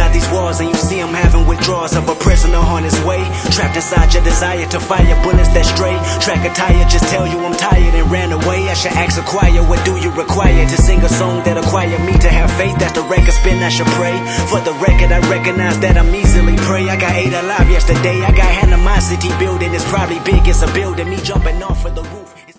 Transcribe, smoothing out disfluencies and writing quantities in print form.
inside these walls and you see him having withdrawals of a prisoner on his way. Trapped inside your desire to fire bullets that stray. Track a tire, just tell you I'm tired and ran away. I should ask a choir, what do you require to sing a song that acquire me to have faith? That's the record spin, I should pray. For the record, I recognize that I'm easily prey. I got 8 alive yesterday, I got animosity building. It's probably big as a building, me jumping off of the roof.